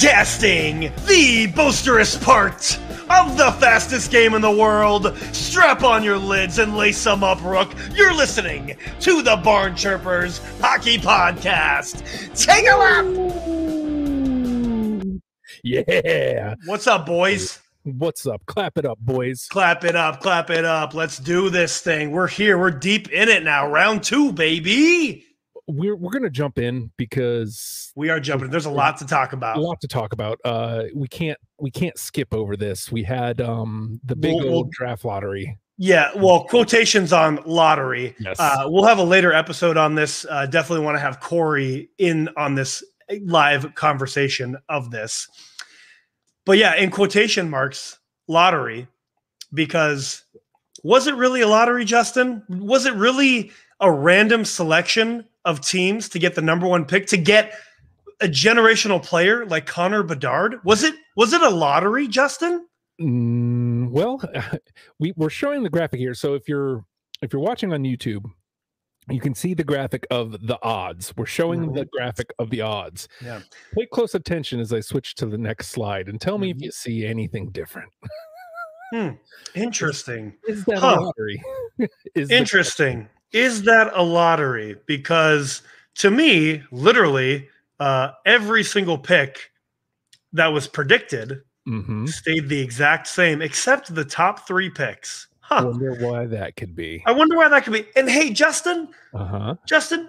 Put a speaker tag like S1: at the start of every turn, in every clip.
S1: Broadcasting the boisterous part of the fastest game in the world. Strap on your lids and lace them up, Rook. You're listening to the Barn Chirpers Hockey Podcast. Take a lap!
S2: Yeah.
S1: What's up, boys?
S2: What's up? Clap it up, boys.
S1: Clap it up, clap it up. Let's do this thing. We're here. We're deep in it now. Round 2, baby.
S2: We're going to jump in because
S1: we are jumping. There's a lot to talk about.
S2: We can't skip over this. We had the big old draft lottery.
S1: Yeah, well, quotations on lottery.
S2: Yes.
S1: We'll have a later episode on this. Definitely want to have Corey in on this live conversation of this. But yeah, in quotation marks, lottery, because was it really a lottery, Justin? Was it really a random selection of teams to get the number 1 pick, to get a generational player like Connor Bedard? Was it a lottery, Justin?
S2: Well, we're showing the graphic here. So if you're watching on YouTube, you can see the graphic of the odds. We're showing the graphic of the odds.
S1: Yeah.
S2: Pay close attention as I switch to the next slide and tell me if you see anything different.
S1: Interesting.
S2: Is that a lottery?
S1: Interesting. Is that a lottery? Because to me, literally, every single pick that was predicted stayed the exact same, except the top 3 picks.
S2: I wonder why that could be.
S1: And hey, Justin, Justin,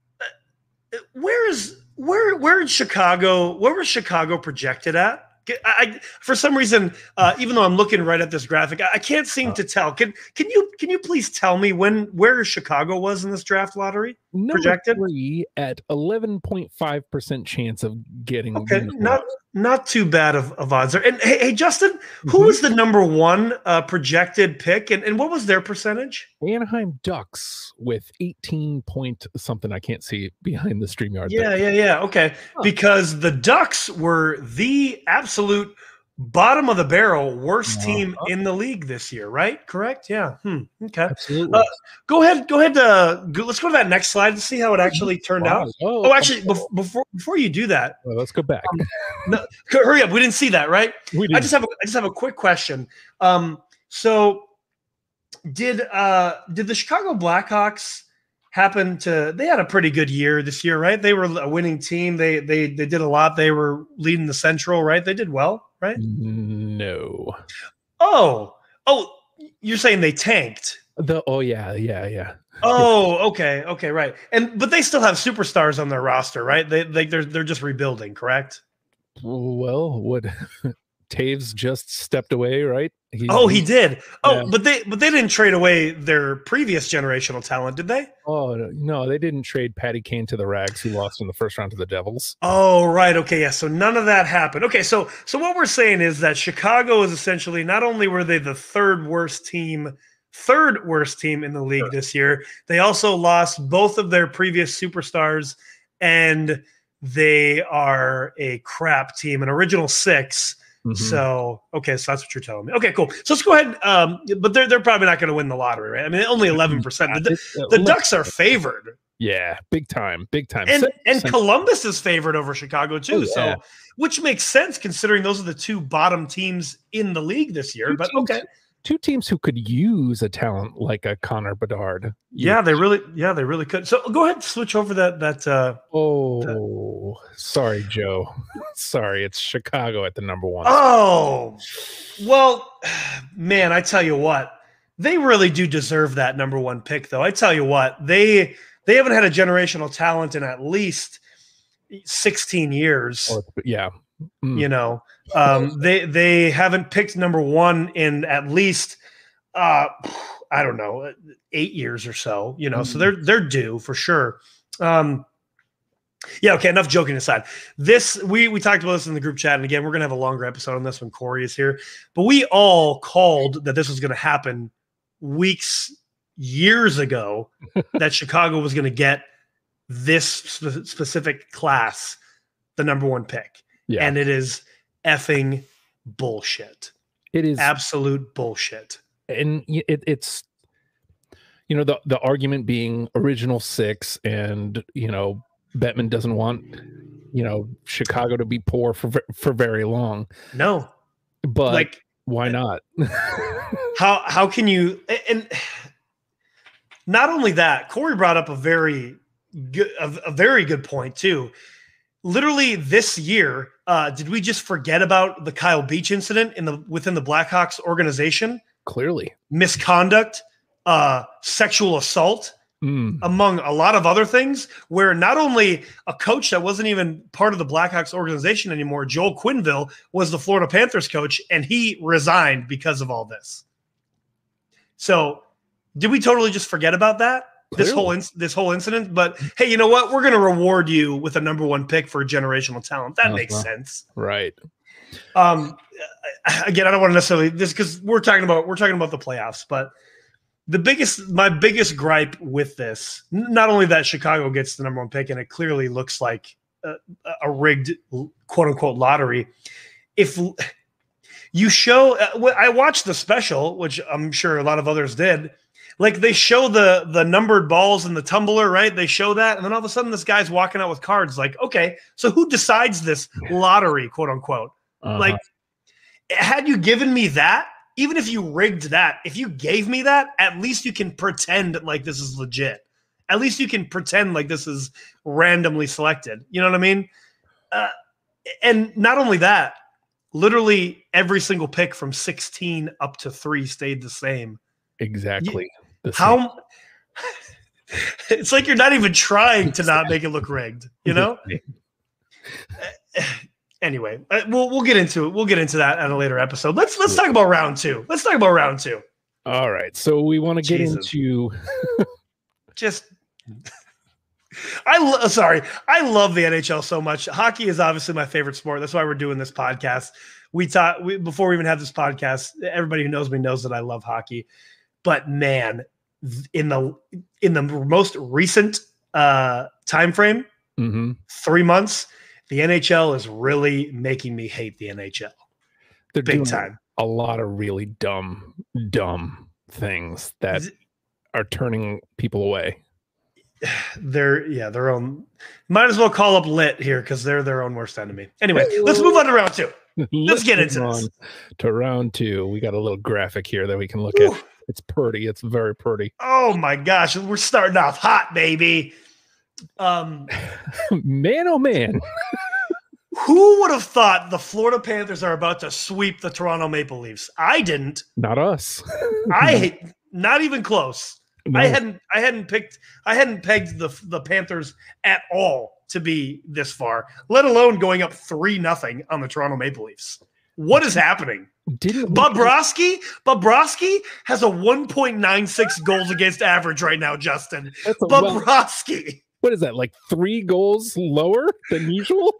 S1: where is Chicago? Where was Chicago projected at? For some reason, even though I'm looking right at this graphic, I can't seem to tell. Can you please tell me where Chicago was in this draft lottery? Projected
S2: 3 at 11.5% chance of getting.
S1: Okay, not too bad of odds there. And hey, Justin, who was the number 1 projected pick, and what was their percentage?
S2: Anaheim Ducks with 18 point something. I can't see behind the StreamYard.
S1: Yeah. Okay, because the Ducks were the absolute bottom of the barrel worst team in the league this year, right? Correct? Yeah. Okay.
S2: Absolutely.
S1: Go ahead. Let's go to that next slide and see how it actually turned out. Actually, before you do that,
S2: let's go back.
S1: No, hurry up. We didn't see that, right?
S2: We didn't.
S1: I just have a quick question. So did the Chicago Blackhawks happen to? They had a pretty good year this year, right? They were a winning team. They did a lot. They were leading the Central, right? They did well, right?
S2: No.
S1: Oh, you're saying they tanked?
S2: Yeah.
S1: Oh, okay, right. But they still have superstars on their roster, right? They're just rebuilding, correct?
S2: Well, Taves just stepped away, right?
S1: He did. Yeah. But they didn't trade away their previous generational talent, did they?
S2: Oh no, they didn't trade Patty Kane to the Rags, who lost in the first round to the Devils.
S1: Oh, right. Okay, yeah. So none of that happened. Okay, so what we're saying is that Chicago is essentially, not only were they the third worst team in the league this year, they also lost both of their previous superstars, and they are a crap team, an original 6. So that's what you're telling me. Okay, cool. So let's go ahead. But they're probably not going to win the lottery, right? I mean, only 11%. The Ducks are favored.
S2: Yeah, big time.
S1: And Columbus is favored over Chicago too. So, which makes sense considering those are the 2 bottom teams in the league this year. But okay.
S2: 2 teams who could use a talent like a Connor Bedard.
S1: They really could. So go ahead and switch over that.
S2: Sorry, Joe. Sorry, it's Chicago at the number 1.
S1: Oh, well, man, I tell you what, they really do deserve that number 1 pick, though. I tell you what, they haven't had a generational talent in at least 16 years. You know, they haven't picked number 1 in at least I don't know, 8 years or so. You know, so they're due for sure. Okay, enough joking aside. We talked about this in the group chat, and again, we're gonna have a longer episode on this when Corey is here. But we all called that this was gonna happen years ago, that Chicago was gonna get this specific class, the number 1 pick. Yeah. And it is effing bullshit.
S2: It is
S1: absolute bullshit.
S2: And it's, the argument being original 6 and, Bettman doesn't want, Chicago to be poor for very long.
S1: No,
S2: but like, why not?
S1: how can you? And not only that, Corey brought up a very good point too. Literally this year, did we just forget about the Kyle Beach incident within the Blackhawks organization?
S2: Clearly,
S1: misconduct, sexual assault, among a lot of other things, where not only a coach that wasn't even part of the Blackhawks organization anymore, Joel Quenneville, was the Florida Panthers coach, and he resigned because of all this. So did we totally just forget about that? Clearly. This whole incident? But hey, you know what? We're going to reward you with a number 1 pick for generational talent. That makes sense.
S2: Right.
S1: Again, I don't want to necessarily this because we're talking about the playoffs, but my biggest gripe with this, not only that Chicago gets the number 1 pick and it clearly looks like a rigged quote unquote lottery. If you show, I watched the special, which I'm sure a lot of others did. Like they show the numbered balls in the tumbler, right? They show that, and then all of a sudden this guy's walking out with cards. Like, okay, so who decides this lottery, quote unquote? Like, had you given me that, even if you rigged that, if you gave me that, at least you can pretend like this is legit. At least you can pretend like this is randomly selected. You know what I mean? And not only that, literally every single pick from 16 up to 3 stayed the same.
S2: Exactly.
S1: How it's like you're not even trying to not make it look rigged, you know? Anyway, we'll get into it. We'll get into that at a later episode. Let's talk about round 2. Let's talk about round 2.
S2: All right. So we want to get into
S1: just I love the NHL so much. Hockey is obviously my favorite sport. That's why we're doing this podcast. Before we even have this podcast, everybody who knows me knows that I love hockey. But man, in the most recent time frame, 3 months, the NHL is really making me hate the NHL.
S2: They're
S1: big
S2: doing
S1: time.
S2: A lot of really dumb things that are turning people away.
S1: They're their own. Might as well call up Lit here because they're their own worst enemy. Anyway, let's move on to round 2. Let's get into this.
S2: To round 2, we got a little graphic here that we can look at. It's pretty. It's very pretty.
S1: Oh my gosh, we're starting off hot, baby.
S2: Man, oh man.
S1: Who would have thought the Florida Panthers are about to sweep the Toronto Maple Leafs? I didn't.
S2: Not us.
S1: Not even close. No. I hadn't pegged the Panthers at all to be this far, let alone going up 3-0 on the Toronto Maple Leafs. What is happening? Bobrovsky has a 1.96 goals against average right now, Justin. Bobrovsky.
S2: What is that, like 3 goals lower than usual?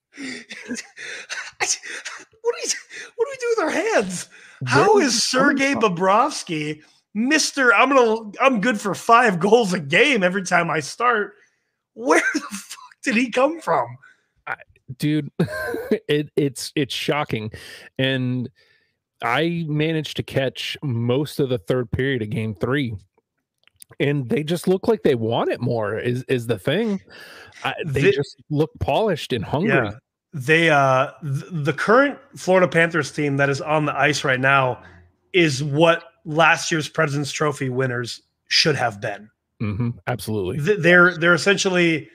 S1: What do we do with our hands? How is Sergei Bobrovsky Mr. I'm good for 5 goals a game every time I start? Where the fuck did he come from?
S2: Dude, it's shocking. And I managed to catch most of the third period of game 3. And they just look like they want it more is the thing. They just look polished and hungry.
S1: Yeah. The current Florida Panthers team that is on the ice right now is what last year's President's Trophy winners should have been.
S2: Absolutely.
S1: They're essentially,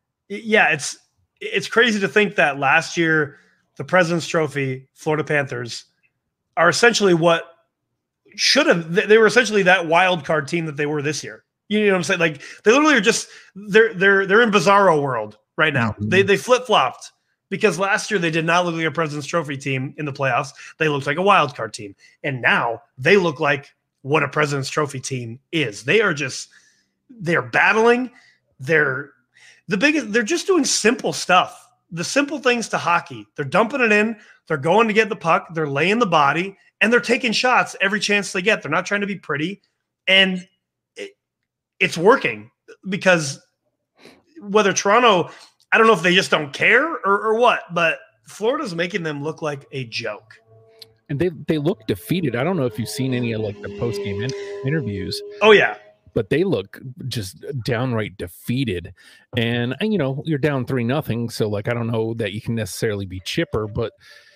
S1: it's crazy to think that last year the President's Trophy Florida Panthers are essentially what should have. They were essentially that wild card team that they were this year. You know what I'm saying? Like they literally are just they're in Bizarro world right now. They flip flopped. Because last year they did not look like a President's Trophy team in the playoffs. They looked like a wild card team. And now they look like what a President's Trophy team is. They're battling. They're just doing simple stuff. The simple things to hockey. They're dumping it in. They're going to get the puck. They're laying the body. And they're taking shots every chance they get. They're not trying to be pretty. And it's working. Because whether Toronto – I don't know if they just don't care or what, but Florida's making them look like a joke.
S2: And they look defeated. I don't know if you've seen any of like the post-game interviews.
S1: Oh, yeah.
S2: but they look just downright defeated. And you know, you're down 3-0, so like I don't know that you can necessarily be chipper, but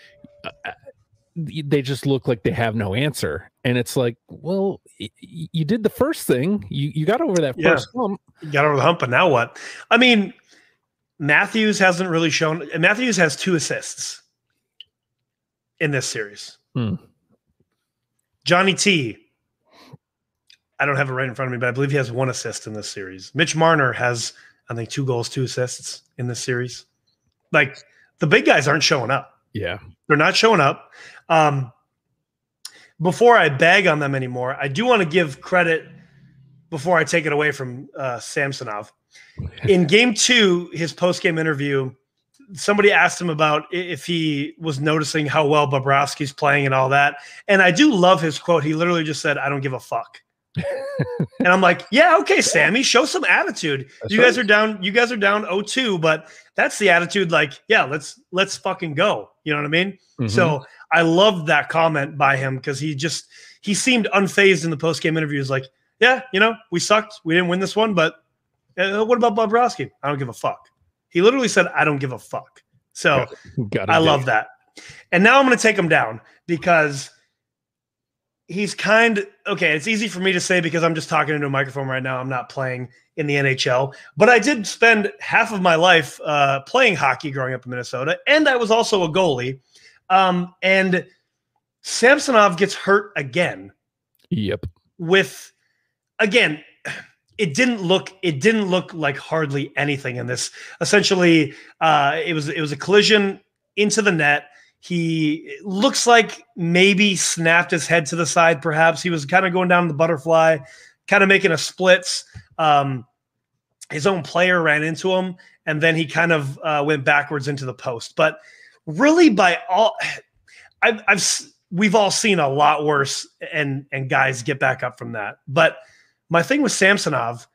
S2: they just look like they have no answer. And it's like, well, you did the first thing. You got over that first hump.
S1: You got over the hump, and now what? I mean, Matthews hasn't really shown. Matthews has 2 assists in this series. Johnny T, I don't have it right in front of me, but I believe he has 1 assist in this series. Mitch Marner has, I think, 2 goals, 2 assists in this series. Like, the big guys aren't showing up.
S2: Yeah.
S1: They're not showing up. Before I bag on them anymore, I do want to give credit before I take it away from Samsonov. In game 2, his post-game interview, somebody asked him about if he was noticing how well Bobrovsky's playing and all that. And I do love his quote. He literally just said, "I don't give a fuck." And I'm like, yeah, okay, Sammy, show some attitude. You guys are down 0-2, but that's the attitude. Like, yeah, let's fucking go. You know what I mean? Mm-hmm. So I loved that comment by him because he seemed unfazed in the post-game interviews. Like, yeah, you know, we sucked. We didn't win this one, but what about Bobrovsky? I don't give a fuck. He literally said, "I don't give a fuck." So I love that. And now I'm going to take him down because he's okay. It's easy for me to say because I'm just talking into a microphone right now. I'm not playing in the NHL, but I did spend half of my life playing hockey growing up in Minnesota, and I was also a goalie. And Samsonov gets hurt again.
S2: Yep.
S1: It didn't look like hardly anything in this. Essentially, it was a collision into the net. He looks like maybe snapped his head to the side. Perhaps he was kind of going down the butterfly, kind of making a splits. His own player ran into him, and then he kind of went backwards into the post. But really, we've all seen a lot worse, and guys get back up from that. But my thing with Samsonov,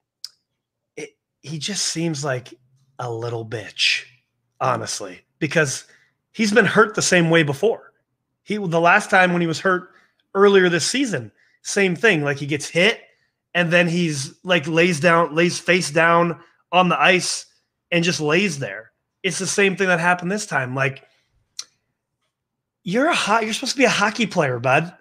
S1: he just seems like a little bitch, honestly, because he's been hurt the same way before. The last time when he was hurt earlier this season, same thing. Like, he gets hit and then he's like lays face down on the ice and just lays there. It's the same thing that happened this time. Like, you're supposed to be a hockey player, bud.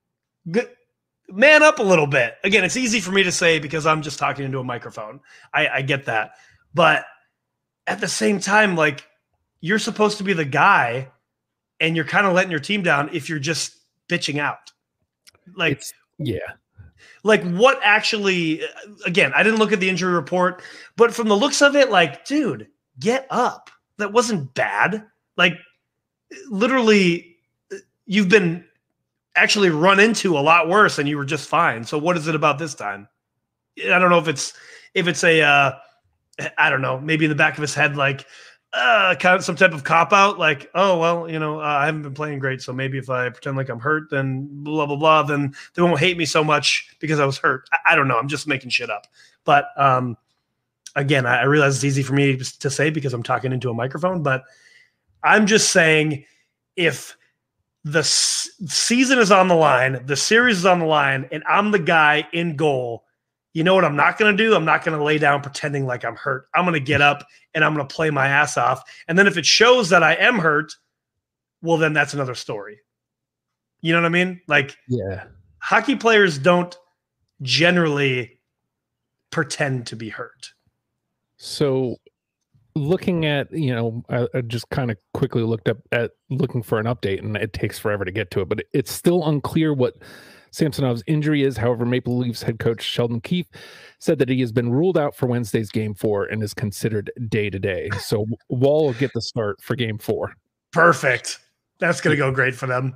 S1: Man up a little bit. Again, it's easy for me to say because I'm just talking into a microphone. I get that. But at the same time, like, you're supposed to be the guy, and you're kind of letting your team down if you're just bitching out. Like, like, what actually, again, I didn't look at the injury report, but from the looks of it, like, dude, get up. That wasn't bad. Like, literally, you've been actually run into a lot worse and you were just fine. So what is it about this time? I don't know if it's a, I don't know, maybe in the back of his head, like, kind of some type of cop out, like, oh, well, you know, I haven't been playing great. So maybe if I pretend like I'm hurt, then blah, blah, blah, then they won't hate me so much because I was hurt. I don't know. I'm just making shit up. But again, I realize it's easy for me to say because I'm talking into a microphone, but I'm just saying, if the season is on the line, the series is on the line, and I'm the guy in goal, you know what I'm not going to do? I'm not going to lay down pretending like I'm hurt. I'm going to get up and I'm going to play my ass off. And then if it shows that I am hurt, well, then that's another story. You know what I mean? Like, yeah, hockey players don't generally pretend to be hurt.
S2: So looking at, you know, I just kind of quickly looked up at looking for an update, and it takes forever to get to it, but it's still unclear what Samsonov's injury is. However, Maple Leafs head coach Sheldon Keefe said that he has been ruled out for Wednesday's Game 4 and is considered day-to-day. So Wall will get the start for Game 4.
S1: Perfect. That's going to go great for them.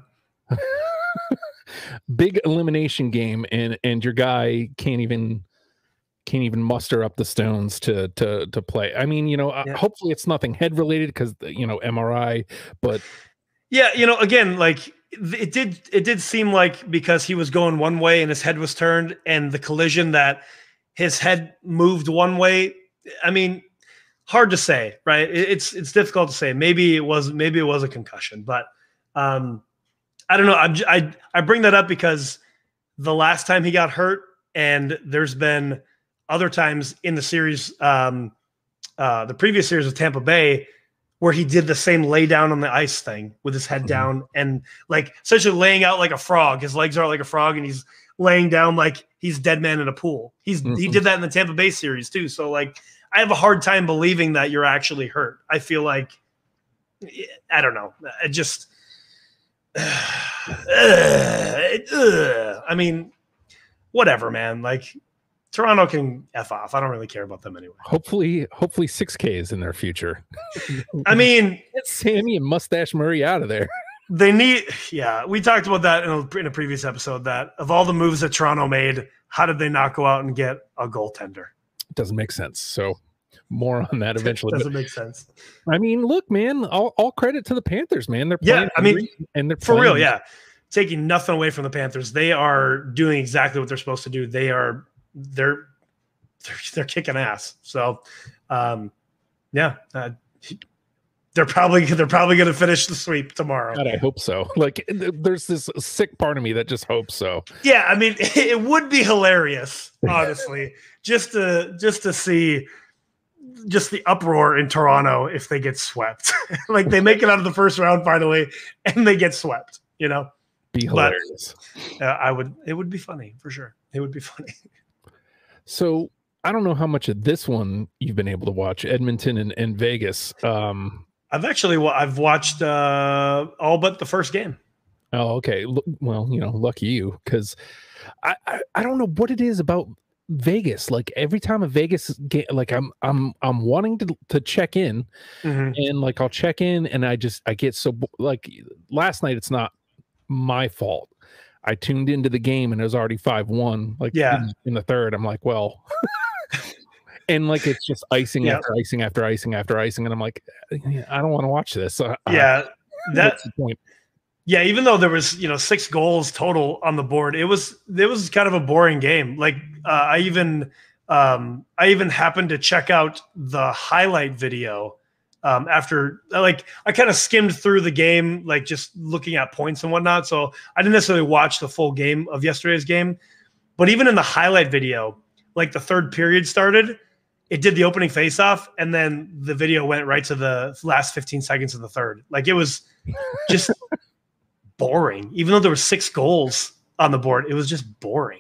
S2: Big elimination game, and your guy can't even muster up the stones to play. I mean, you know, hopefully it's nothing head related because, you know, MRI, but
S1: yeah, you know, again, like, it did seem like because he was going one way and his head was turned, and the collision that his head moved one way. I mean, hard to say, right? It's difficult to say. Maybe it was a concussion, but I don't know. I bring that up because the last time he got hurt And there's been other times in the series, the previous series with Tampa Bay, where he did the same lay down on the ice thing with his head down and like essentially laying out like a frog. His legs are like a frog and he's laying down like he's dead man in a pool. He did that in the Tampa Bay series too. So like I have a hard time believing that you're actually hurt. I feel like, I don't know. I just, I mean, whatever, man. Like Toronto can F off. I don't really care about them anyway.
S2: Hopefully 6K is in their future.
S1: I mean,
S2: get Sammy and Mustache Murray out of there.
S1: They need, we talked about that in a previous episode, that of all the moves that Toronto made, how did they not go out and get a goaltender?
S2: It doesn't make sense. So more on that eventually.
S1: Doesn't make sense.
S2: I mean, look, man, all credit to the Panthers, man. They're playing and they're
S1: for real, taking nothing away from the Panthers. They are doing exactly what they're supposed to do. They're kicking ass. So, they're probably going to finish the sweep tomorrow.
S2: God, I hope so. Like, there's this sick part of me that just hopes so.
S1: Yeah, I mean, it would be hilarious, honestly, just to see just the uproar in Toronto if they get swept. Like they make it out of the first round finally, and they get swept. You know,
S2: be hilarious.
S1: But, it would be funny for sure. It would be funny.
S2: So I don't know how much of this one you've been able to watch, Edmonton and Vegas.
S1: I've watched all but the first game.
S2: Oh, okay. Well, lucky you, because I don't know what it is about Vegas. Like every time a Vegas game, like I'm wanting to check in, and like I'll check in, and I get so like last night. It's not my fault. I tuned into the game and it was already 5-1. Like in the third, I'm like, well. And like it's just icing after icing after icing after icing, and I'm like, I don't want to watch this.
S1: That's
S2: the point.
S1: Yeah, even though there was 6 goals total on the board, it was kind of a boring game. Like I even happened to check out the highlight video after, like I kind of skimmed through the game, like just looking at points and whatnot. So I didn't necessarily watch the full game of yesterday's game, but even in the highlight video, like the third period started. It did the opening faceoff, and then the video went right to the last 15 seconds of the third. Like it was just boring. Even though there were 6 goals on the board, it was just boring,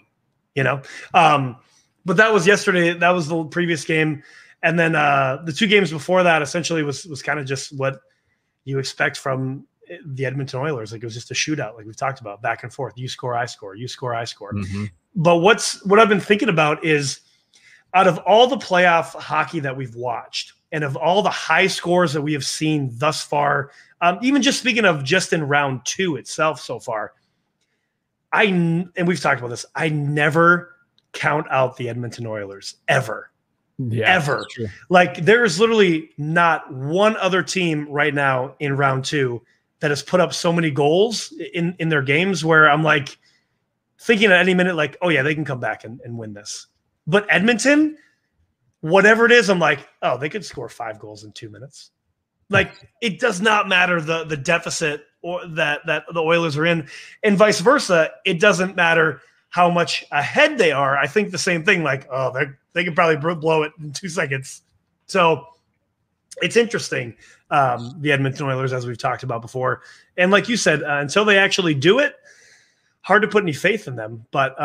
S1: But that was yesterday. That was the previous game, and then the 2 games before that essentially was kind of just what you expect from the Edmonton Oilers. Like it was just a shootout, like we've talked about, back and forth. You score, I score. You score, I score. But what I've been thinking about is, out of all the playoff hockey that we've watched and of all the high scores that we have seen thus far, even just speaking of just in round 2 itself so far, and we've talked about this, I never count out the Edmonton Oilers ever. Yeah, ever. Like there is literally not one other team right now in round 2 that has put up so many goals in their games where I'm like thinking at any minute, like, oh yeah, they can come back and win this. But Edmonton, whatever it is, I'm like, oh, they could score 5 goals in 2 minutes. Like it does not matter the deficit or that the Oilers are in, and vice versa. It doesn't matter how much ahead they are. I think the same thing. Like, oh, they could probably blow it in 2 seconds. So it's interesting. The Edmonton Oilers, as we've talked about before, and like you said, until they actually do it, hard to put any faith in them. But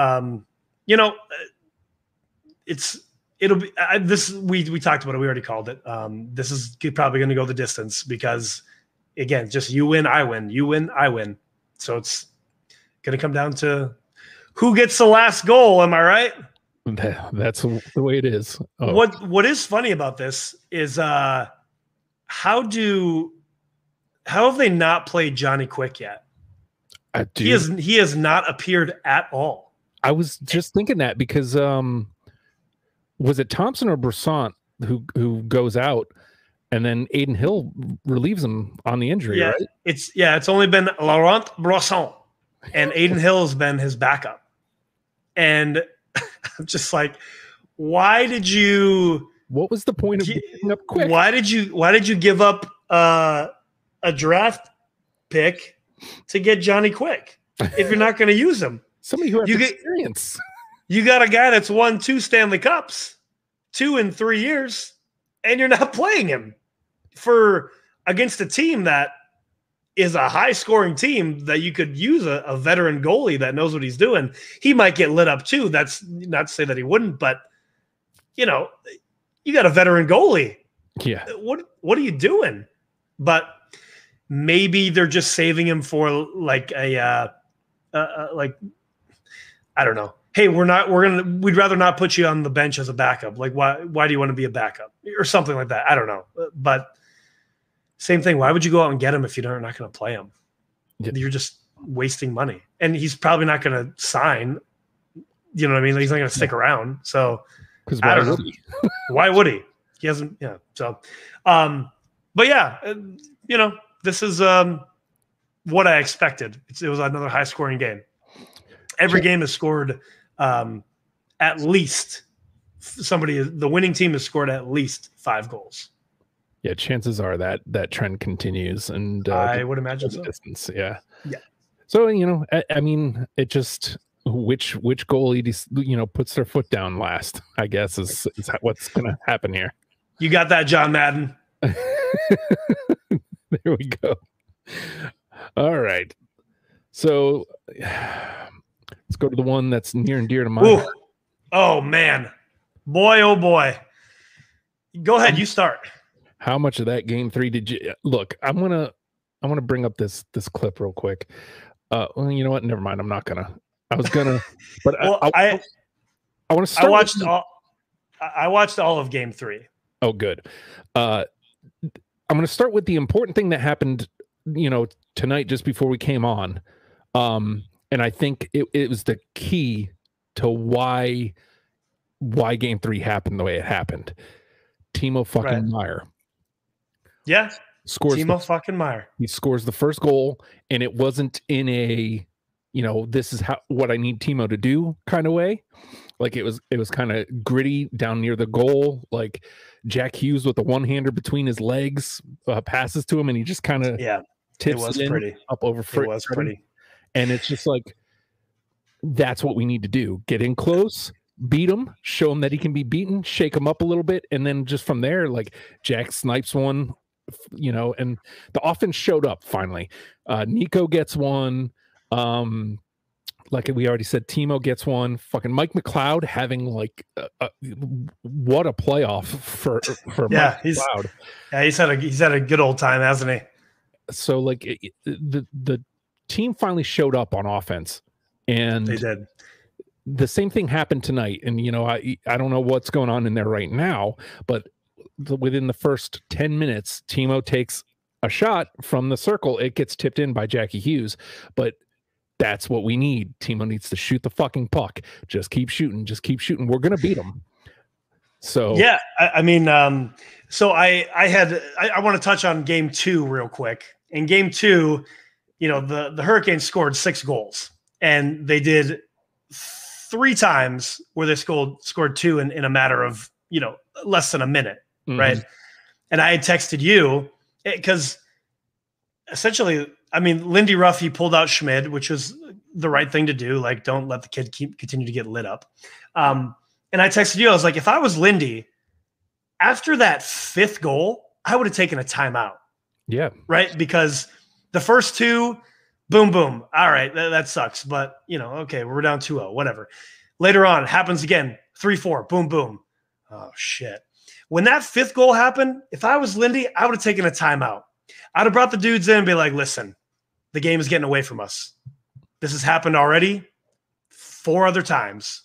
S1: it'll be this. We talked about it. We already called it. This is probably going to go the distance because, again, just you win, I win. You win, I win. So it's going to come down to who gets the last goal. Am I right?
S2: That's the way it is. Oh.
S1: What is funny about this is how have they not played Johnny Quick yet? He has not appeared at all.
S2: I was just thinking that because was it Thompson or Brisson who goes out, and then Aiden Hill relieves him on the injury,
S1: yeah,
S2: right?
S1: It's only been Laurent Brisson, and Aiden Hill has been his backup. And I'm just like, why did you?
S2: What was the point of giving up Quick?
S1: Why did you give up a draft pick to get Johnny Quick if you're not going to use him?
S2: Somebody who has experience.
S1: You got a guy that's won 2 Stanley Cups, 2 in 3 years, and you're not playing him for against a team that is a high-scoring team that you could use a veteran goalie that knows what he's doing. He might get lit up too. That's not to say that he wouldn't, but you got a veteran goalie.
S2: Yeah.
S1: What are you doing? But maybe they're just saving him for like a like I don't know. Hey, we'd rather not put you on the bench as a backup. Like why do you want to be a backup or something like that? I don't know. But same thing. Why would you go out and get him if you're not going to play him? Yeah. You're just wasting money. And he's probably not going to sign. You know what I mean? He's not going to stick around. So I don't know. Why would he? He hasn't. Yeah. So, but yeah, this is what I expected. It was another high scoring game. Every game has scored at least the winning team has scored at least 5 goals.
S2: Yeah, chances are that trend continues, and
S1: I would imagine so.
S2: Distance, yeah.
S1: So
S2: I mean, it just which goalie puts their foot down last, I guess is what's going to happen here.
S1: You got that, John Madden.
S2: There we go. All right, so let's go to the one that's near and dear to my heart.
S1: Oh man, boy, oh boy. Go ahead, you start.
S2: How much of that game 3 did you look? I want to bring up this clip real quick. Well, you know what? Never mind. I'm not gonna. I was gonna, but
S1: well,
S2: I want to start.
S1: I watched all of game 3.
S2: Oh, good. I'm going to start with the important thing that happened, tonight just before we came on. And I think it was the key to why game 3 happened the way it happened. Timo fucking Meier.
S1: Yeah.
S2: Scores
S1: Timo fucking Meier.
S2: He scores the first goal, and it wasn't in a, this is what I need Timo to do kind of way. Like it was kind of gritty down near the goal. Like Jack Hughes with the one-hander between his legs passes to him, and he just kind of tips it pretty up over.
S1: It was pretty.
S2: And it's just like, that's what we need to do. Get in close, beat him, show him that he can be beaten, shake him up a little bit. And then just from there, like Jack snipes one, and the offense showed up finally. Nico gets one. Like we already said, Timo gets one. Fucking Mike McLeod having like what a playoff for Mike McLeod.
S1: Yeah, he's had a good old time, hasn't he?
S2: So like the team finally showed up on offense, and
S1: they did.
S2: The same thing happened tonight. And I don't know what's going on in there right now, but within the first 10 minutes, Timo takes a shot from the circle. It gets tipped in by Jackie Hughes, but that's what we need. Timo needs to shoot the fucking puck. Just keep shooting. We're going to beat them. So,
S1: yeah, I mean, so I want to touch on game 2 real quick. In game 2, the Hurricanes scored 6 goals, and they did 3 times where they scored 2 in a matter of, less than a minute. Mm-hmm. Right. And I had texted you because essentially, I mean, Lindy Ruff, he pulled out Schmid, which was the right thing to do. Like, don't let the kid continue to get lit up. And I texted you, I was like, if I was Lindy, after that 5th goal, I would have taken a timeout.
S2: Yeah.
S1: Right. Because the first 2, boom, boom. All right. That sucks. But, okay, we're down 2-0, whatever. Later on, happens again. 3-4, boom, boom. Oh, shit. When that 5th goal happened, if I was Lindy, I would have taken a timeout. I'd have brought the dudes in and be like, listen, the game is getting away from us. This has happened already 4 other times.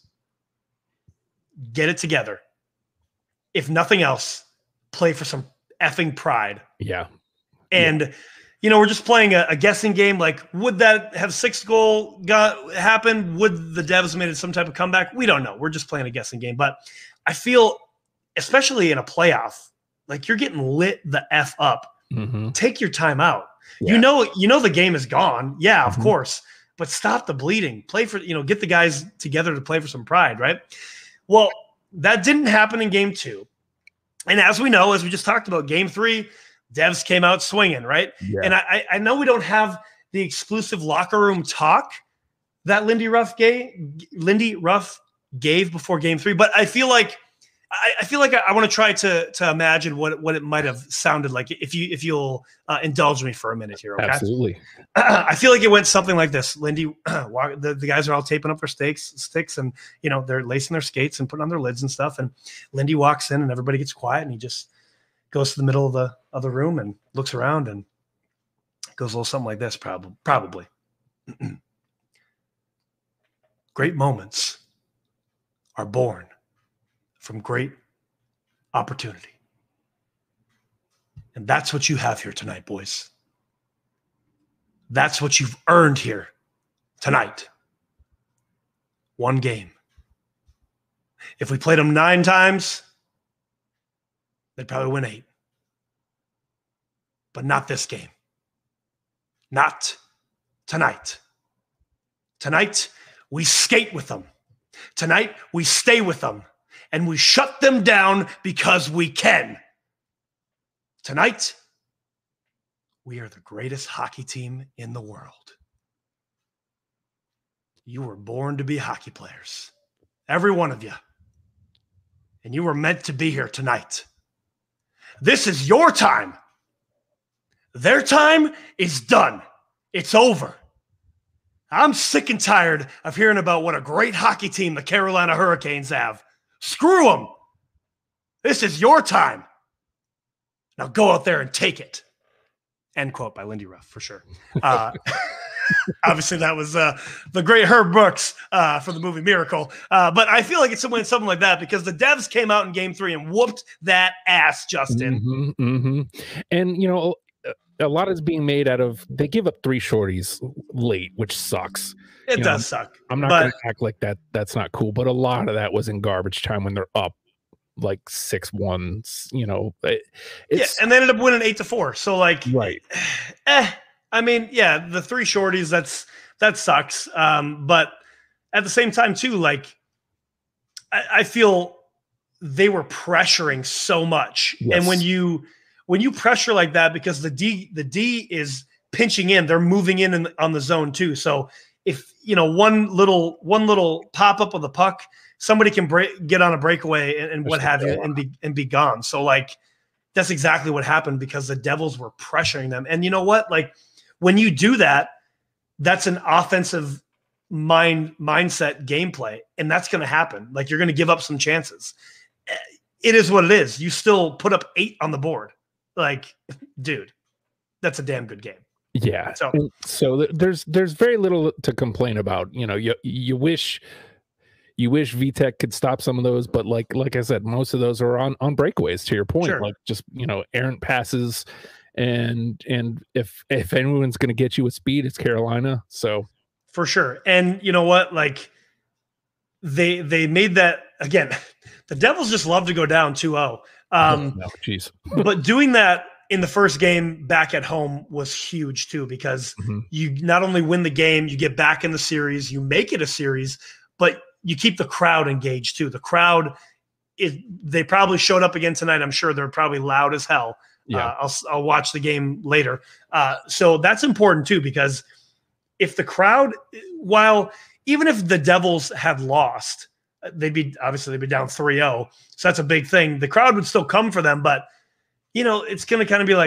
S1: Get it together. If nothing else, play for some effing pride.
S2: Yeah.
S1: And, we're just playing a guessing game. Like, would that have 6th goal happen? Would the Devs have made some type of comeback? We don't know. We're just playing a guessing game. But I feel, especially in a playoff, like you're getting lit the F up.
S2: Mm-hmm.
S1: Take your time out. Yeah. You know the game is gone. Yeah, of course. But stop the bleeding. Play for, get the guys together to play for some pride, right? Well, that didn't happen in game 2. And as we know, as we just talked about, game 3, Devs came out swinging, right? Yeah. And I know we don't have the exclusive locker room talk that Lindy Ruff gave before game 3, but I feel like I want to try to imagine what it might have sounded like if you'll indulge me for a minute here. Okay,
S2: absolutely.
S1: I feel like it went something like this. Lindy, the guys are all taping up their sticks, and they're lacing their skates and putting on their lids and stuff. And Lindy walks in, and everybody gets quiet, and he just goes to the middle of the room and looks around, and goes a little something like this, probably. Great moments are born from great opportunity. And that's what you have here tonight, boys. That's what you've earned here tonight. One game. If we played them 9 times, they'd probably win 8. But not this game. Not tonight. Tonight, we skate with them. Tonight, we stay with them. And we shut them down because we can. Tonight, we are the greatest hockey team in the world. You were born to be hockey players. Every one of you. And you were meant to be here tonight. This is your time. Their time is done. It's over. I'm sick and tired of hearing about what a great hockey team the Carolina Hurricanes have. Screw them. This is your time. Now go out there and take it. End quote by Lindy Ruff, for sure. Obviously, that was the great Herb Brooks from the movie Miracle. But I feel like it's something like that because the Devs came out in game 3 and whooped that ass, Justin.
S2: And, a lot is being made out of they give up 3 shorties late, which sucks.
S1: It does suck.
S2: I'm not going to act like that's not cool, but a lot of that was in garbage time when they're up like 6-1.
S1: And they ended up winning 8-4. So
S2: right.
S1: I mean, yeah, the 3 shorties that sucks. But at the same time too, I feel they were pressuring so much, yes. And when you pressure like that, because the D is pinching in, they're moving in on the zone too. So if one little pop up of the puck, somebody can get on a breakaway and what have you, and be gone. So that's exactly what happened because the Devils were pressuring them. And you know what? When you do that, that's an offensive mindset gameplay, and that's going to happen. You're going to give up some chances. It is what it is. You still put up 8 on the board. Dude, that's a damn good game.
S2: Yeah. So there's very little to complain about. You wish VTech could stop some of those, but like I said, most of those are on breakaways. To your point,
S1: sure.
S2: Just errant passes, and if anyone's going to get you with speed, it's Carolina. So
S1: for sure. And you know what? They made that again. The Devils just love to go down 2-0.
S2: Jeez.
S1: But doing that in the first game back at home was huge too, because you not only win the game, you get back in the series, you make it a series, but you keep the crowd engaged too. The crowd, they probably showed up again tonight. I'm sure they're probably loud as hell.
S2: Yeah.
S1: I'll watch the game later. So that's important too, because if the crowd, even if the Devils had lost, they'd be down 3-0. So that's a big thing. The crowd would still come for them, but it's going to kind of be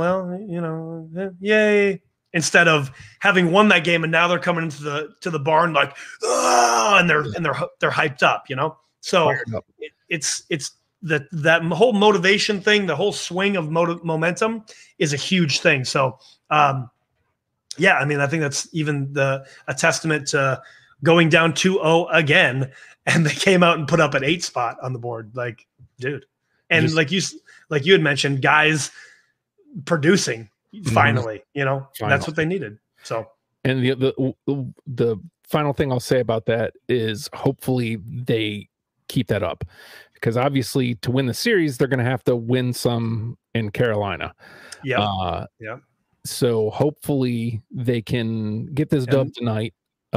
S1: yay. Instead of having won that game and now they're coming into the barn and they're hyped up, So it's that whole motivation thing, the whole swing of momentum is a huge thing. So yeah, I mean, I think that's even a testament to going down 2-0 again. And they came out and put up an 8 spot on the board. Dude. And like you had mentioned, guys producing finally, that's what they needed. So,
S2: and the final thing I'll say about that is hopefully they keep that up, because obviously to win the series, they're going to have to win some in Carolina.
S1: Yeah.
S2: So hopefully they can get this dub tonight,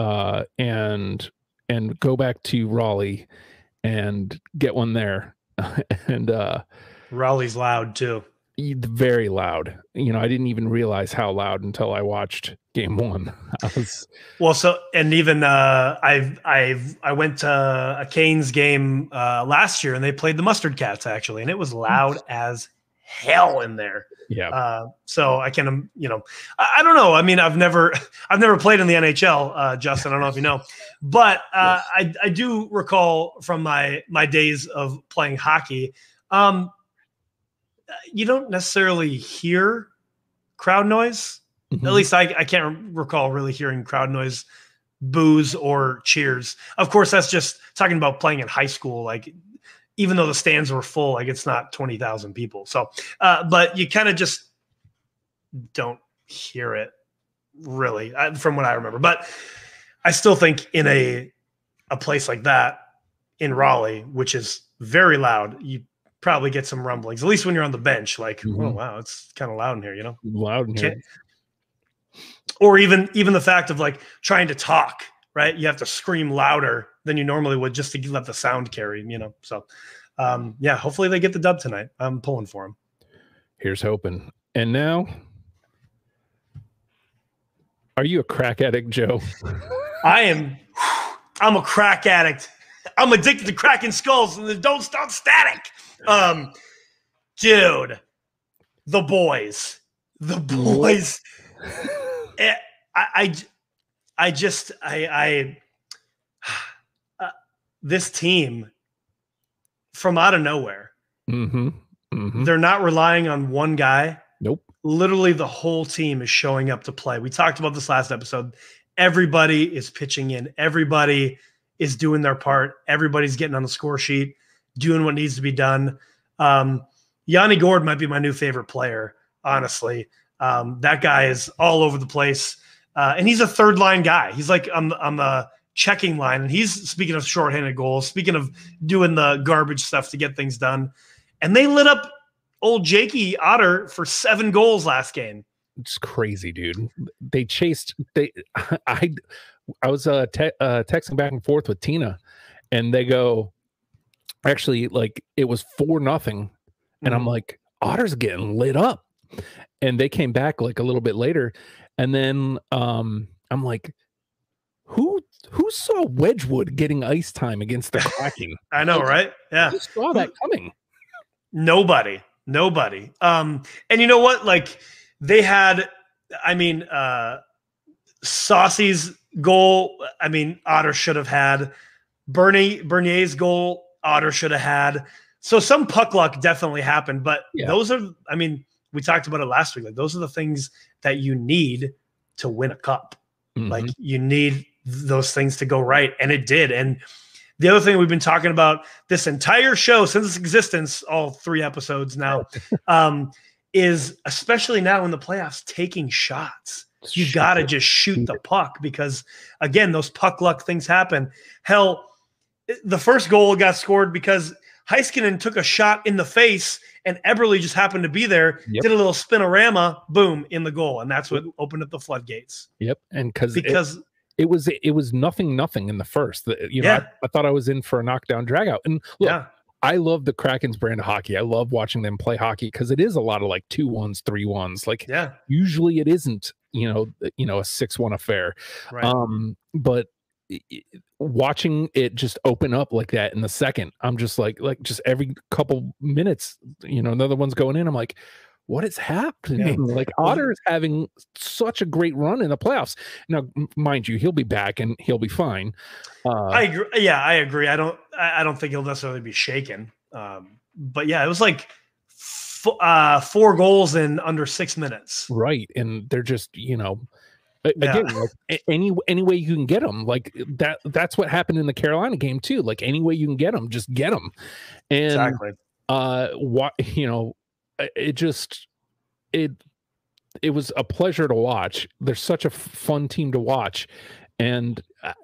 S2: and go back to Raleigh and get one there. And
S1: Raleigh's loud too.
S2: Very loud. I didn't even realize how loud until I watched game one.
S1: Well, so and even I went to a Canes game last year, and they played the Mustard Cats actually, and it was loud as hell in there.
S2: Yeah.
S1: So I can, I don't know. I mean, I've never played in the NHL, Justin. I don't know if you know, but yes. I do recall from my days of playing hockey. You don't necessarily hear crowd noise. Mm-hmm. At least I can't recall really hearing crowd noise, boos or cheers. Of course, that's just talking about playing in high school. Like, even though the stands were full, like it's not 20,000 people. So, but you kind of just don't hear it really from what I remember. But I still think in a place like that in Raleigh, which is very loud, you probably get some rumblings, at least when you're on the bench, like, mm-hmm. Oh, wow, it's kind of loud in here,
S2: Loud in here.
S1: Or even the fact of like trying to talk, right? You have to scream louder than you normally would just to let the sound carry, So, yeah, hopefully they get the dub tonight. I'm pulling for them.
S2: Here's hoping. And now, are you a crack addict, Joe?
S1: I'm a crack addict. I'm addicted to cracking skulls and the Don't Stop Static. Dude, the boys. This team from out of nowhere.
S2: Mm-hmm. Mm-hmm.
S1: They're not relying on one guy.
S2: Nope.
S1: Literally the whole team is showing up to play. We talked about this last episode. Everybody is pitching in. Everybody is doing their part. Everybody's getting on the score sheet, doing what needs to be done. Yanni Gourde might be my new favorite player, honestly. That guy is all over the place. And he's a third line guy. He's like on the checking line. And he's, speaking of shorthanded goals, speaking of doing the garbage stuff to get things done. And they lit up old Jakey Otter for 7 goals last game.
S2: It's crazy, dude. I was texting back and forth with Tina, and they go, actually, like, it was 4-0. And I'm like, Otter's getting lit up. And they came back like a little bit later. And then I'm like, who saw Wedgwood getting ice time against the Kraken?
S1: I know, right? Yeah.
S2: Who saw that coming?
S1: Nobody. And you know what? Like, they had, Saucy's goal, Otter should have had. Bernier's goal, Otter should have had. So some puck luck definitely happened, but those are, we talked about it last week. Like, those are the things that you need to win a cup. Mm-hmm. Like, you need those things to go right. And it did. And the other thing we've been talking about this entire show since its existence, all 3 episodes now, is especially now in the playoffs, taking shots. You got to just shoot the puck because, again, those puck luck things happen. Hell, the first goal got scored because Heiskanen took a shot in the face and Eberle just happened to be there, did a little spinorama, boom, in the goal. And that's what opened up the floodgates.
S2: Yep. And because it was nothing in the first. I thought I was in for a knockdown dragout. And look, I love the Kraken's brand of hockey. I love watching them play hockey because it is a lot of like 2-1s, 3-1s. Like, usually it isn't, a 6-1 affair.
S1: Right.
S2: But watching it just open up like that in the second, I'm just like just every couple minutes, another one's going in. I'm like, what is happening? Like, Otter is having such a great run in the playoffs. Now, mind you, he'll be back and he'll be fine.
S1: I agree. Yeah, I agree. I don't think he'll necessarily be shaken. But yeah, it was like 4 goals in under 6 minutes.
S2: Right. And they're just, again, like, any way you can get them, like that's what happened in the Carolina game too. Like, any way you can get them, just get them. And
S1: exactly.
S2: It was a pleasure to watch. They're such a fun team to watch. And,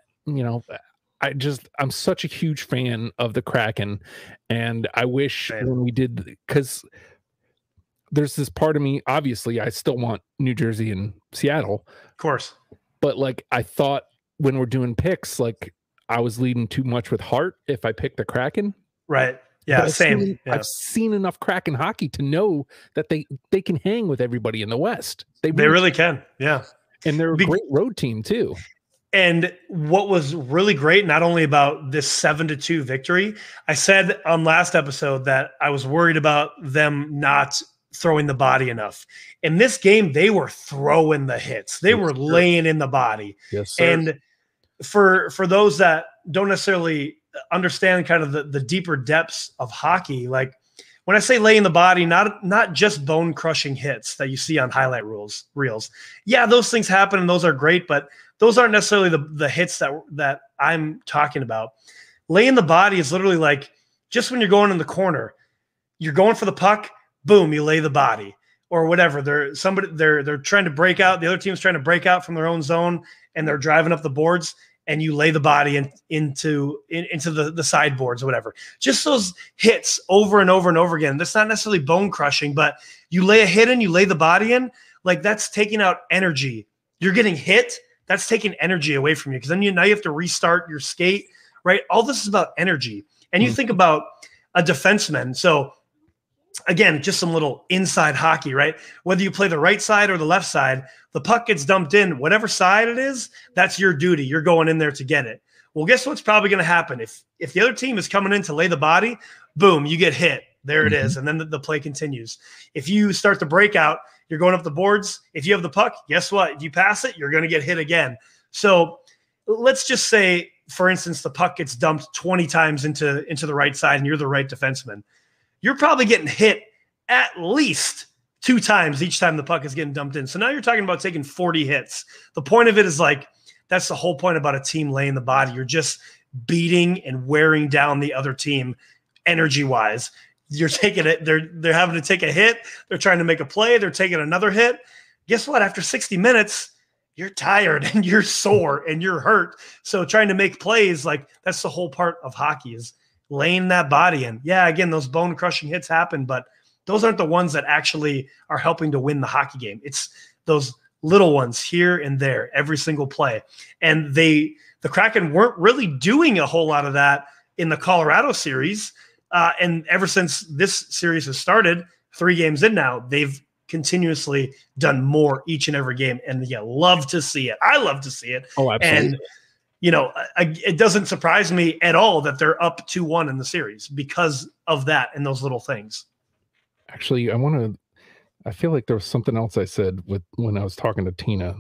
S2: I'm such a huge fan of the Kraken. And I wish when we did, because there's this part of me, obviously, I still want New Jersey and Seattle.
S1: Of course.
S2: But like, I thought when we're doing picks, like, I was leading too much with heart if I picked the Kraken.
S1: Right. Yeah, same.
S2: I've seen enough Kraken hockey to know that they can hang with everybody in the West.
S1: They really can. Yeah.
S2: And they're a great road team too.
S1: And what was really great, not only about this 7-2 victory, I said on last episode that I was worried about them not throwing the body enough. In this game, they were throwing the hits. They were laying in the body.
S2: Yes, sir.
S1: And for those that don't necessarily understand kind of the deeper depths of hockey, like when I say lay in the body, not just bone crushing hits that you see on highlight reels. Yeah, those things happen and those are great, but those aren't necessarily the hits that I'm talking about. Lay in the body is literally like just when you're going in the corner, you're going for the puck, boom, you lay the body or whatever. They're trying to break out. The other team's trying to break out from their own zone and they're driving up the boards. And you lay the body into the sideboards or whatever. Just those hits over and over and over again. That's not necessarily bone crushing, but you lay a hit in, you lay the body in, like that's taking out energy. You're getting hit, that's taking energy away from you because then now you have to restart your skate, right? All this is about energy. And you think about a defenseman. So again, just some little inside hockey, right? Whether you play the right side or the left side, the puck gets dumped in, whatever side it is, that's your duty. You're going in there to get it. Well, guess what's probably going to happen? If the other team is coming in to lay the body, boom, you get hit. There it is. And then the play continues. If you start the breakout, you're going up the boards. If you have the puck, guess what? If you pass it, you're going to get hit again. So let's just say, for instance, the puck gets dumped 20 times into the right side and you're the right defenseman. You're probably getting hit at least 2 times each time the puck is getting dumped in. So now you're talking about taking 40 hits. The point of it is like, that's the whole point about a team laying the body. You're just beating and wearing down the other team energy-wise. You're taking it. They're having to take a hit. They're trying to make a play. They're taking another hit. Guess what? After 60 minutes, you're tired and you're sore and you're hurt. So trying to make plays, like that's the whole part of hockey is laying that body in. Yeah, again, those bone-crushing hits happen, but those aren't the ones that actually are helping to win the hockey game. It's those little ones here and there, every single play. And the Kraken weren't really doing a whole lot of that in the Colorado series. And ever since this series has started, 3 games in now, they've continuously done more each and every game. And yeah, love to see it. I love to see it. Oh, absolutely. And it doesn't surprise me at all that they're up 2-1 in the series because of that and those little things.
S2: Actually, I feel like there was something else I said when I was talking to Tina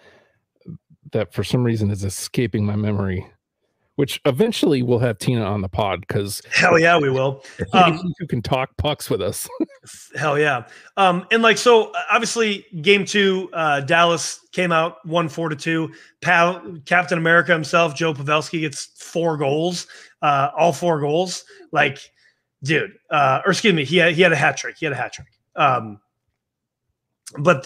S2: that for some reason is escaping my memory, which eventually we'll have Tina on the pod because
S1: hell yeah, we will.
S2: Who can talk pucks with us.
S1: Hell yeah. And like, so obviously game 2, Dallas came out 1-4-2. Captain America himself, Joe Pavelski, gets 4 goals, all 4 goals. Like, dude, or excuse me, he had a hat trick. But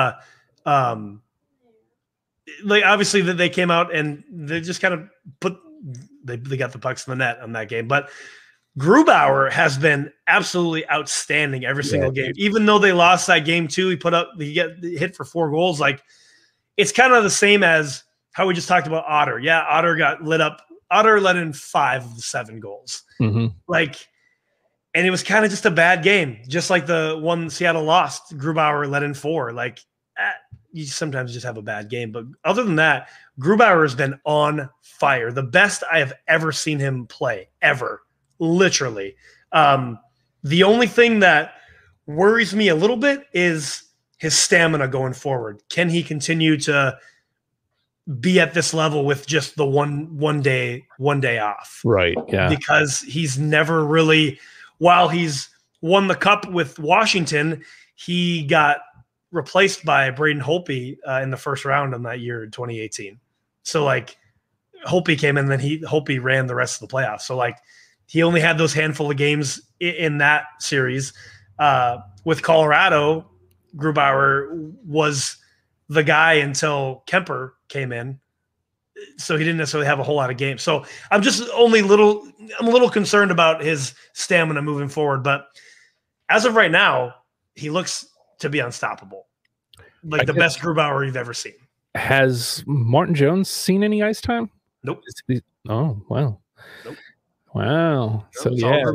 S1: like obviously that they came out and they just kind of they got the pucks in the net on that game. But Grubauer has been absolutely outstanding every single game. Even though they lost that game 2, he hit for 4 goals. Like it's kind of the same as how we just talked about Otter. Yeah, Otter got lit up. Otter let in 5 of the 7 goals. Mm-hmm. And it was kind of just a bad game, just like the one Seattle lost. Grubauer let in 4. Like you sometimes just have a bad game, but other than that, Grubauer has been on fire. The best I have ever seen him play, ever, literally. The only thing that worries me a little bit is his stamina going forward. Can he continue to be at this level with just the one day off?
S2: Right. Yeah.
S1: Because he's never really. While he's won the cup with Washington, he got replaced by Braden Holtby in the first round on that year in 2018. So like Holtby came in, then Holtby ran the rest of the playoffs. So like he only had those handful of games in that series. With Colorado, Grubauer was the guy until Kemper came in. So he didn't necessarily have a whole lot of games. So I'm a little concerned about his stamina moving forward. But as of right now, he looks to be unstoppable. Like the best Grubauer you've ever seen.
S2: Has Martin Jones seen any ice time?
S1: Nope.
S2: Oh, wow.
S1: Nope.
S2: Wow. So yeah,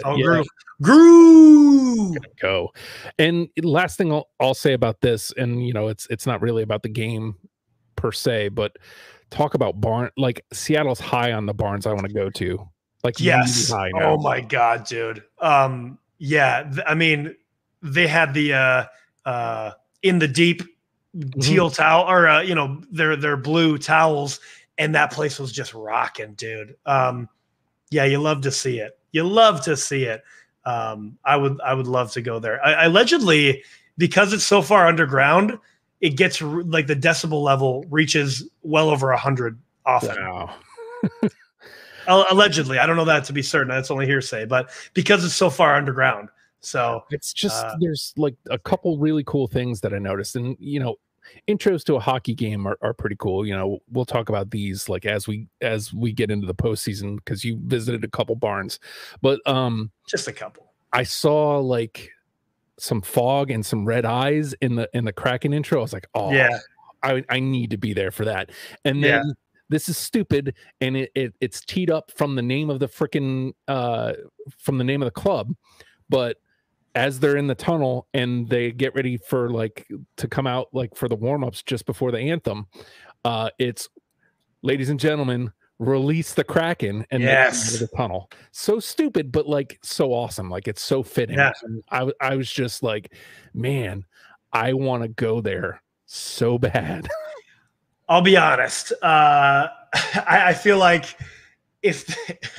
S1: Groove.
S2: Go. And last thing I'll say about this, and it's not really about the game per se, but talk about barn. Like Seattle's high on the barns I want to go to. Like
S1: yes,
S2: really high now.
S1: Oh my god, dude. Yeah, I mean, they had the in the deep teal towel, or their blue towels, and that place was just rocking, dude. Yeah, you love to see it. You love to see it. I would love to go there. I allegedly, because it's so far underground, it gets like the decibel level reaches well over 100 often.
S2: Wow.
S1: Allegedly, I don't know that to be certain. That's only hearsay, but because it's so far underground, so
S2: it's just there's like a couple really cool things that I noticed, and intros to a hockey game are pretty cool. We'll talk about these like as we get into the postseason, because you visited a couple barns, but
S1: just a couple.
S2: I saw like some fog and some red eyes in the Kraken intro. I was like, oh yeah, I need to be there for that. And then this is stupid, and it's teed up from the name of the freaking from the name of the club, but as they're in the tunnel and they get ready for like to come out like for the warm-ups just before the anthem, it's ladies and gentlemen, release the Kraken, and
S1: yes,
S2: out of the tunnel. So stupid, but like so awesome. Like it's so fitting.
S1: Yeah.
S2: I was just like, man, I want to go there so bad.
S1: I'll be honest. I feel like if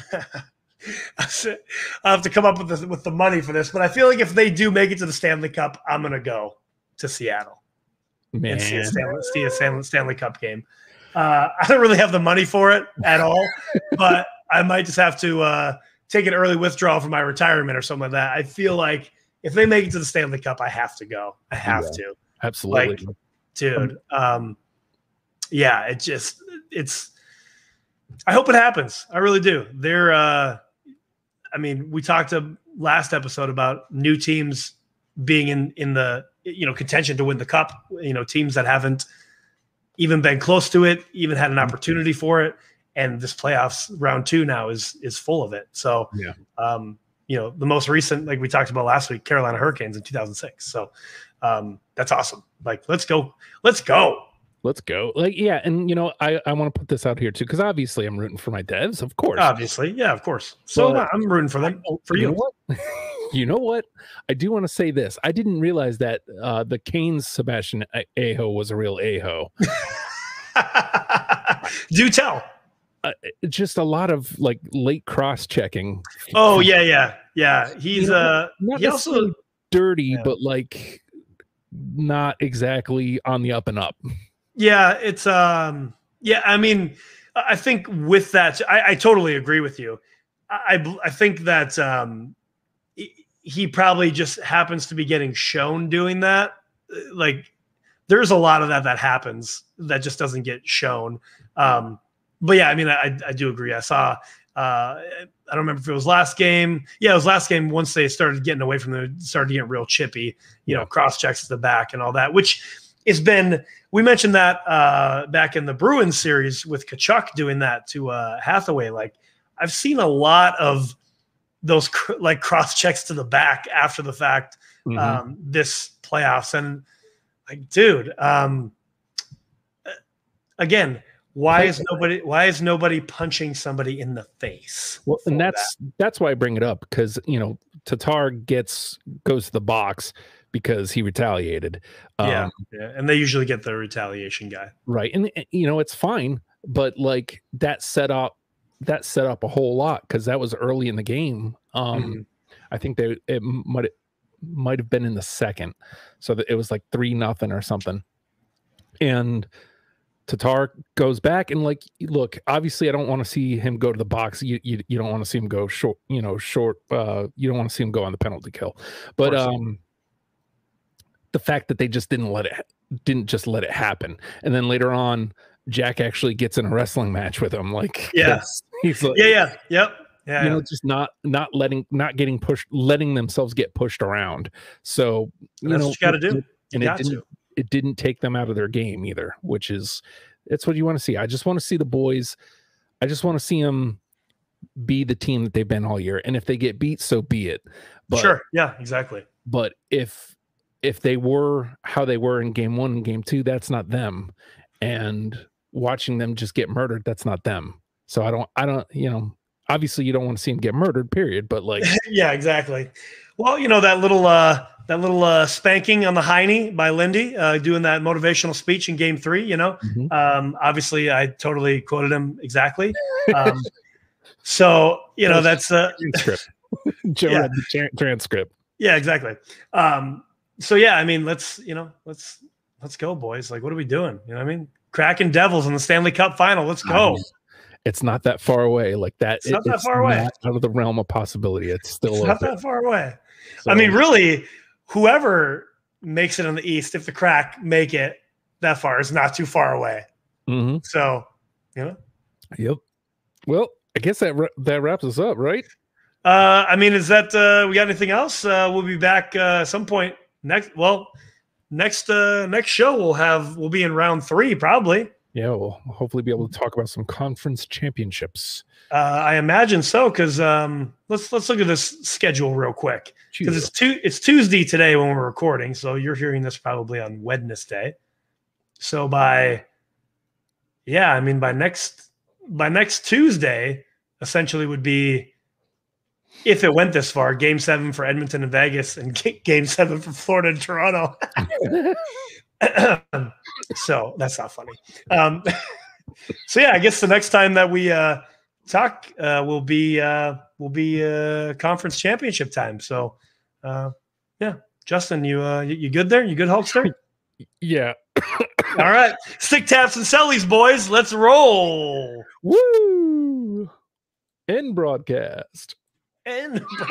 S1: I have to come up with the money for this, but I feel like if they do make it to the Stanley Cup, I'm gonna go to Seattle and see a Stanley Cup game. I don't really have the money for it at all, but I might just have to take an early withdrawal from my retirement or something like that. I feel like if they make it to the Stanley Cup, I have to go. I have to.
S2: Absolutely.
S1: Like, dude. Yeah, it's I hope it happens. I really do. I mean, we talked last episode about new teams being in the contention to win the cup, teams that haven't even been close to it, even had an opportunity for it. And this playoffs round 2 now is full of it. So, the most recent, like we talked about last week, Carolina Hurricanes in 2006. So that's awesome. Like, let's go.
S2: Like, yeah. And, I want to put this out here too, because obviously I'm rooting for my Devs, of course.
S1: Obviously. Yeah, of course. So I'm rooting for them. For you.
S2: You know what? I do want to say this. I didn't realize that the Canes Sebastian Aho was a real Aho.
S1: Do tell.
S2: Just a lot of like late cross-checking.
S1: Oh, yeah. He's
S2: not
S1: he also
S2: dirty, but like not exactly on the up and up.
S1: Yeah, it's I mean, I think with that, I totally agree with you. I think that he probably just happens to be getting shown doing that. Like, there's a lot of that happens that just doesn't get shown. But yeah, I mean, I do agree. I saw, I don't remember if it was last game. Yeah, it was last game. Once they started getting away from started getting real chippy, cross checks to the back and all that, which has been, we mentioned that back in the Bruins series with Tkachuk doing that to Hathaway. Like, I've seen a lot of those like cross checks to the back after the fact this playoffs. And like, dude, again, why is nobody punching somebody in the face?
S2: Well, and that's why I bring it up, because Tatar goes to the box because he retaliated.
S1: Yeah, and they usually get the retaliation guy,
S2: right? And it's fine, but like that set up a whole lot, because that was early in the game. I think it might have been in the second, so that it was like 3-0 or something, and Tatar goes back and like, look, obviously I don't want to see him go to the box. You don't want to see him go short. You don't want to see him go on the penalty kill. But the fact that they just didn't just let it happen, and then later on, Jack actually gets in a wrestling match with him. Like, he's like,
S1: yep.
S2: Just not getting pushed, letting themselves get pushed around. So
S1: that's what you got to do.
S2: And it didn't take them out of their game either, which is, it's what you want to see. I just want to see the boys. I just want to see them be the team that they've been all year. And if they get beat, so be it. But,
S1: sure. Yeah, exactly.
S2: But if they were how they were in game 1 and game 2, that's not them. and watching them just get murdered, that's not them. So I don't, obviously you don't want to see them get murdered, period. But like,
S1: yeah, exactly. Well, that little spanking on the hiney by Lindy, doing that motivational speech in Game 3. Obviously I totally quoted him exactly. So that's
S2: transcript. Joe read the transcript.
S1: Yeah, exactly. So yeah, I mean, let's go, boys. Like, what are we doing? You know what I mean? Kraken Devils in the Stanley Cup final. Let's go.
S2: It's not that far away. Like that.
S1: It's not that far away.
S2: Out of the realm of possibility. It's still
S1: not that far away. So, I mean, really, whoever makes it in the East, if the Kraken make it that far, is not too far away.
S2: Mm-hmm.
S1: So,
S2: Yep. Well, I guess that wraps us up, right?
S1: I mean, is that we got anything else? We'll be back some point next. Well, next show we'll be in round 3 probably.
S2: Yeah, we'll hopefully be able to talk about some conference championships.
S1: I imagine so, because let's look at this schedule real quick, because it's Tuesday today when we're recording, so you're hearing this probably on Wednesday. So by next Tuesday, essentially would be, if it went this far, Game 7 for Edmonton and Vegas, and Game 7 for Florida and Toronto. So that's not funny. So yeah, I guess the next time that we talk will be conference championship time. So yeah, Justin, you good there? You good, Hulkster?
S2: Yeah.
S1: All right, stick taps and sellies, boys. Let's roll.
S2: Woo! End broadcast.